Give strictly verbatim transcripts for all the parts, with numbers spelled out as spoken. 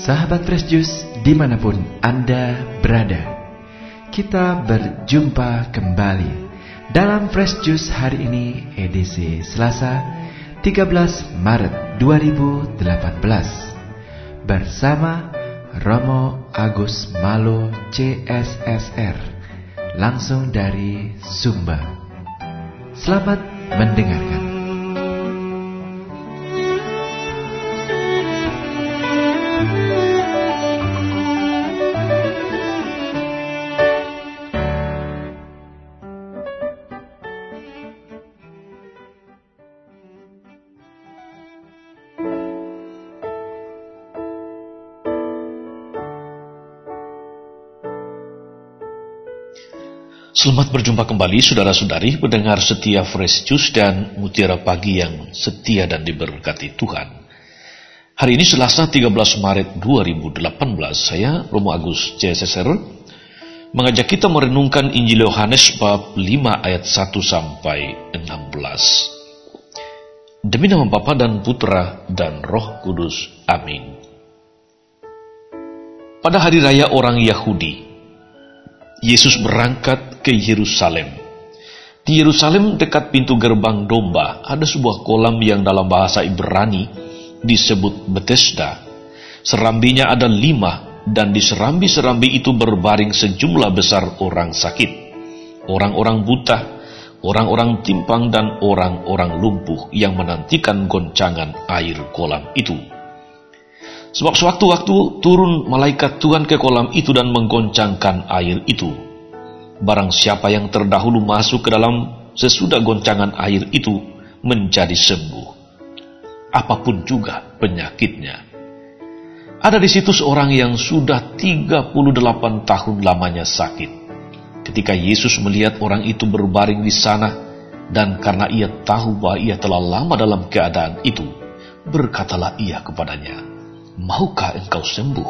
Sahabat Fresh Juice dimanapun Anda berada, kita berjumpa kembali dalam Fresh Juice hari ini edisi Selasa tiga belas Maret dua ribu delapan belas bersama Romo Agus Malo C S S R langsung dari Sumba. Selamat mendengarkan. Selamat berjumpa kembali saudara-saudari pendengar setia Fresh Juice dan Mutiara Pagi yang setia dan diberkati Tuhan. Hari ini Selasa tiga belas Maret dua ribu delapan belas, saya Romo Agus C S S R mengajak kita merenungkan Injil Yohanes bab lima ayat satu sampai enam belas. Demi nama Bapa dan Putra dan Roh Kudus. Amin. Pada hari raya orang Yahudi, Yesus berangkat ke Yerusalem. Di Yerusalem dekat pintu gerbang domba ada sebuah kolam yang dalam bahasa Ibrani disebut Bethesda. Serambinya ada lima dan di serambi-serambi itu berbaring sejumlah besar orang sakit, orang-orang buta, orang-orang timpang dan orang-orang lumpuh yang menantikan goncangan air kolam itu. Sebab sewaktu-waktu turun malaikat Tuhan ke kolam itu dan menggoncangkan air itu. Barang siapa yang terdahulu masuk ke dalam sesudah goncangan air itu menjadi sembuh, apapun juga penyakitnya. Ada di situ seorang yang sudah tiga puluh delapan tahun lamanya sakit. Ketika Yesus melihat orang itu berbaring di sana, dan karena ia tahu bahwa ia telah lama dalam keadaan itu, berkatalah ia kepadanya, "Maukah engkau sembuh?"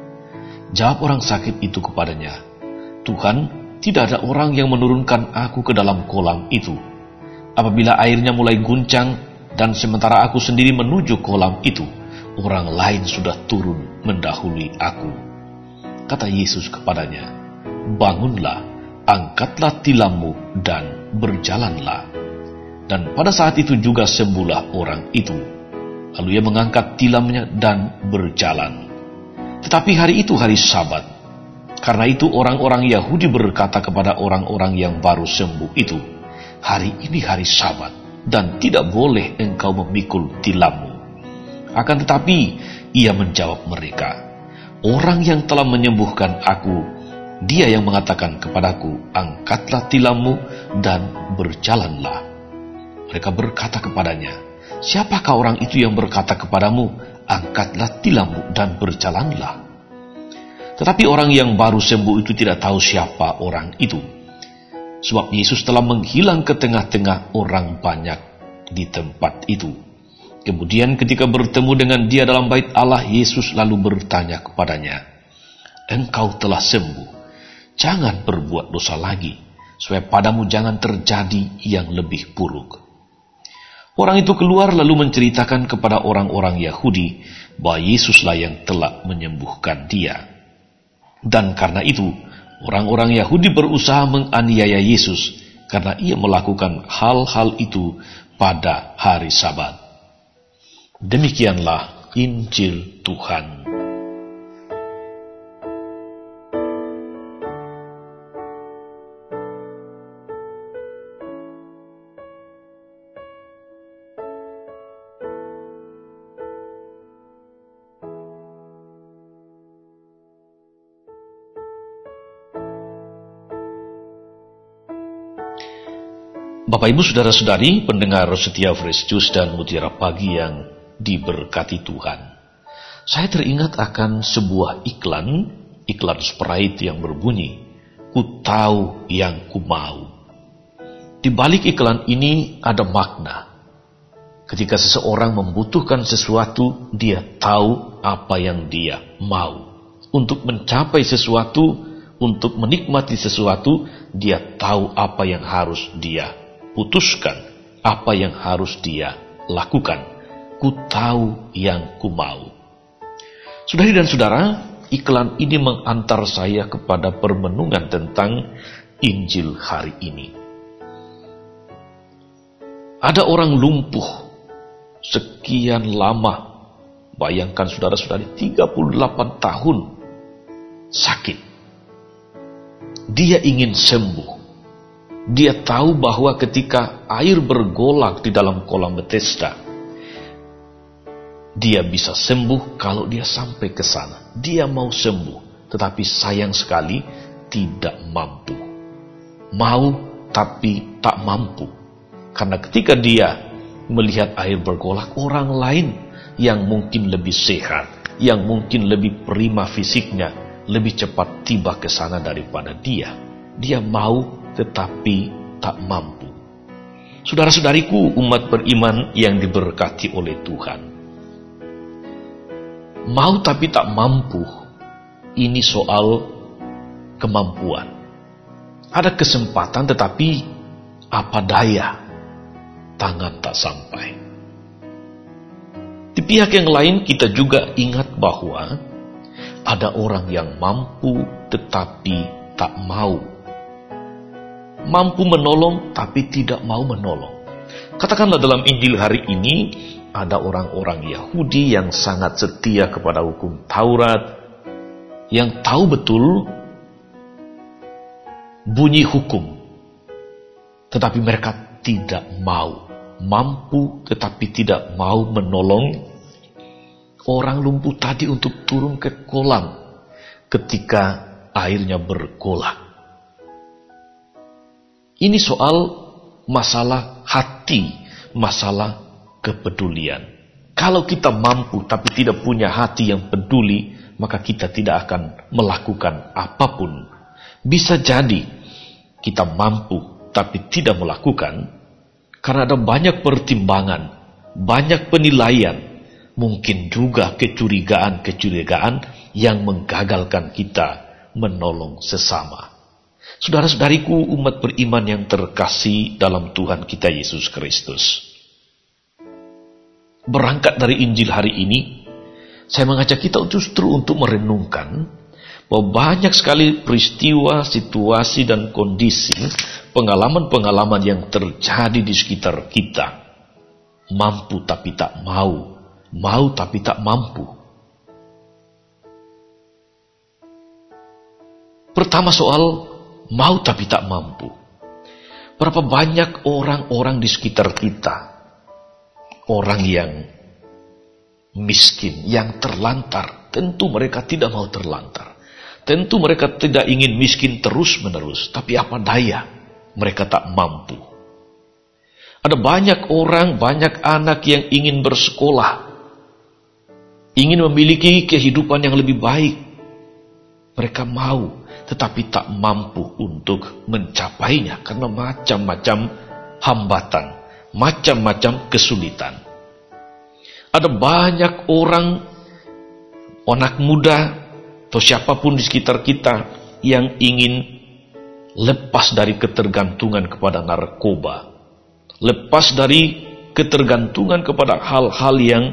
Jawab orang sakit itu kepadanya, "Tuhan, tidak ada orang yang menurunkan aku ke dalam kolam itu. Apabila airnya mulai guncang dan sementara aku sendiri menuju kolam itu, orang lain sudah turun mendahului aku." Kata Yesus kepadanya, "Bangunlah, angkatlah tilammu dan berjalanlah." Dan pada saat itu juga sembuhlah orang itu. Lalu ia mengangkat tilamnya dan berjalan. Tetapi hari itu hari Sabat. Karena itu orang-orang Yahudi berkata kepada orang-orang yang baru sembuh itu, "Hari ini hari Sabat, dan tidak boleh engkau memikul tilammu." Akan tetapi ia menjawab mereka, "Orang yang telah menyembuhkan aku, dia yang mengatakan kepadaku, angkatlah tilammu dan berjalanlah." Mereka berkata kepadanya, "Siapakah orang itu yang berkata kepadamu, angkatlah tilammu dan berjalanlah?" Tetapi orang yang baru sembuh itu tidak tahu siapa orang itu, sebab Yesus telah menghilang ke tengah-tengah orang banyak di tempat itu. Kemudian ketika bertemu dengan dia dalam bait Allah, Yesus lalu bertanya kepadanya, "Engkau telah sembuh, jangan berbuat dosa lagi, supaya padamu jangan terjadi yang lebih buruk." Orang itu keluar lalu menceritakan kepada orang-orang Yahudi bahwa Yesuslah yang telah menyembuhkan dia. Dan karena itu, orang-orang Yahudi berusaha menganiaya Yesus karena ia melakukan hal-hal itu pada hari Sabat. Demikianlah Injil Tuhan. Bapak Ibu Saudara-saudari pendengar setia Fresh Juice dan Mutiara Pagi yang diberkati Tuhan. Saya teringat akan sebuah iklan, iklan Sprite yang berbunyi, "Ku tahu yang ku mau." Di balik iklan ini ada makna. Ketika seseorang membutuhkan sesuatu, dia tahu apa yang dia mau. Untuk mencapai sesuatu, untuk menikmati sesuatu, dia tahu apa yang harus dia putuskan, apa yang harus dia lakukan. Ku tahu yang ku mau. Saudari dan saudara, iklan ini mengantar saya kepada permenungan tentang Injil hari ini. Ada orang lumpuh sekian lama, bayangkan saudara-saudari, tiga puluh delapan tahun sakit. Dia ingin sembuh. Dia tahu bahwa ketika air bergolak di dalam kolam Bethesda, dia bisa sembuh kalau dia sampai ke sana. Dia mau sembuh, tetapi sayang sekali tidak mampu. Mau tapi tak mampu. Karena ketika dia melihat air bergolak, orang lain yang mungkin lebih sehat, yang mungkin lebih prima fisiknya, lebih cepat tiba ke sana daripada dia. Dia mau tetapi tak mampu. Saudara-saudariku, umat beriman yang diberkati oleh Tuhan, mau tapi tak mampu, ini soal kemampuan. Ada kesempatan tetapi apa daya, tangan tak sampai. Di pihak yang lain kita juga ingat bahwa ada orang yang mampu tetapi tak mau. Mampu menolong tapi tidak mau menolong. Katakanlah dalam Injil hari ini ada orang-orang Yahudi yang sangat setia kepada hukum Taurat, yang tahu betul bunyi hukum, tetapi mereka tidak mau. Mampu tetapi tidak mau menolong orang lumpuh tadi untuk turun ke kolam ketika airnya bergolak. Ini soal masalah hati, masalah kepedulian. Kalau kita mampu tapi tidak punya hati yang peduli, maka kita tidak akan melakukan apapun. Bisa jadi kita mampu tapi tidak melakukan karena ada banyak pertimbangan, banyak penilaian, mungkin juga kecurigaan-kecurigaan yang menggagalkan kita menolong sesama. Saudara-saudariku, umat beriman yang terkasih dalam Tuhan kita Yesus Kristus. Berangkat dari Injil hari ini, saya mengajak kita justru untuk merenungkan bahwa banyak sekali peristiwa, situasi, dan kondisi, pengalaman-pengalaman yang terjadi di sekitar kita. Mampu tapi tak mau, mau tapi tak mampu. Pertama soal mau tapi tak mampu. Berapa banyak orang-orang di sekitar kita, orang yang miskin, yang terlantar. Tentu mereka tidak mau terlantar. Tentu mereka tidak ingin miskin terus-menerus. Tapi apa daya, mereka tak mampu. Ada banyak orang, banyak anak yang ingin bersekolah, ingin memiliki kehidupan yang lebih baik. Mereka mau, tetapi tak mampu untuk mencapainya karena macam-macam hambatan, macam-macam kesulitan. Ada banyak orang, anak muda atau siapapun di sekitar kita yang ingin lepas dari ketergantungan kepada narkoba, lepas dari ketergantungan kepada hal-hal yang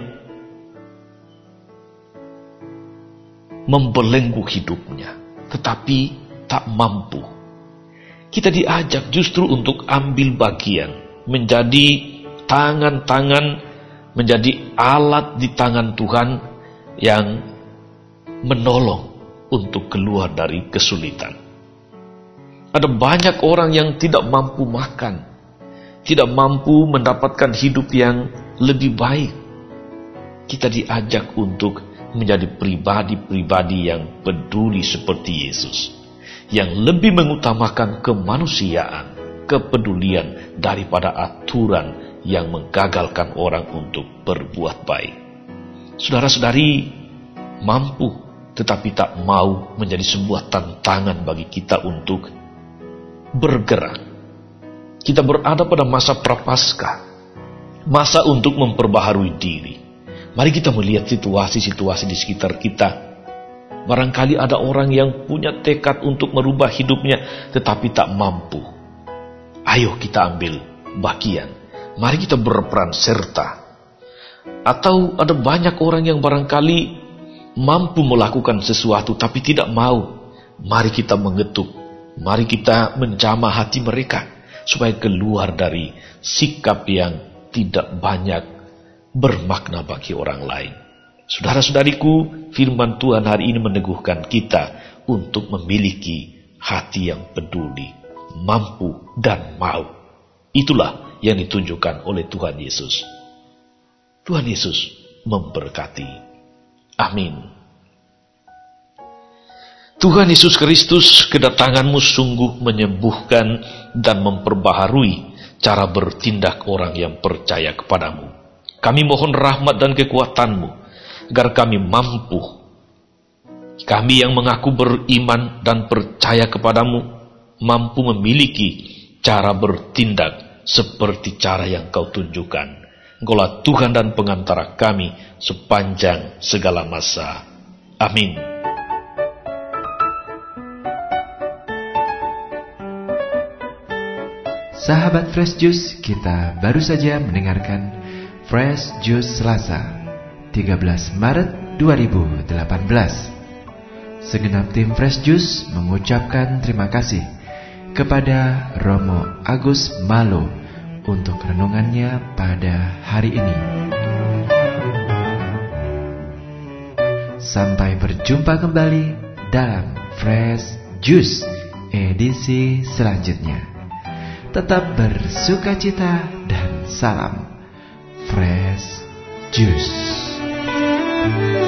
membelenggu hidupnya, tetapi tak mampu. Kita diajak justru untuk ambil bagian, menjadi tangan-tangan, menjadi alat di tangan Tuhan yang menolong untuk keluar dari kesulitan. Ada banyak orang yang tidak mampu makan, tidak mampu mendapatkan hidup yang lebih baik. Kita diajak untuk menjadi pribadi-pribadi yang peduli seperti Yesus, yang lebih mengutamakan kemanusiaan, kepedulian daripada aturan yang menggagalkan orang untuk berbuat baik. Saudara-saudari, mampu tetapi tak mau menjadi sebuah tantangan bagi kita untuk bergerak. Kita berada pada masa prapaskah, masa untuk memperbaharui diri. Mari kita melihat situasi-situasi di sekitar kita. Barangkali ada orang yang punya tekad untuk merubah hidupnya, tetapi tak mampu. Ayo kita ambil bagian. Mari kita berperan serta. Atau ada banyak orang yang barangkali mampu melakukan sesuatu tapi tidak mau, mari kita mengetuk, mari kita menjamah hati mereka supaya keluar dari sikap yang tidak banyak bermakna bagi orang lain. Saudara-saudariku, firman Tuhan hari ini meneguhkan kita untuk memiliki hati yang peduli, mampu dan mau. Itulah yang ditunjukkan oleh Tuhan Yesus. Tuhan Yesus memberkati. Amin. Tuhan Yesus Kristus, kedatangan-Mu sungguh menyembuhkan dan memperbaharui cara bertindak orang yang percaya kepadamu. Kami mohon rahmat dan kekuatan-Mu, agar kami mampu, kami yang mengaku beriman dan percaya kepadamu, mampu memiliki cara bertindak seperti cara yang Kau tunjukkan. Engkaulah Tuhan dan pengantara kami sepanjang segala masa. Amin. Sahabat Fresh Juice, kita baru saja mendengarkan Fresh Juice Selasa, tiga belas Maret dua ribu delapan belas. Segenap tim Fresh Juice mengucapkan terima kasih kepada Romo Agus Malo untuk renungannya pada hari ini. Sampai berjumpa kembali dalam Fresh Juice edisi selanjutnya. Tetap bersukacita dan salam Fresh Juice.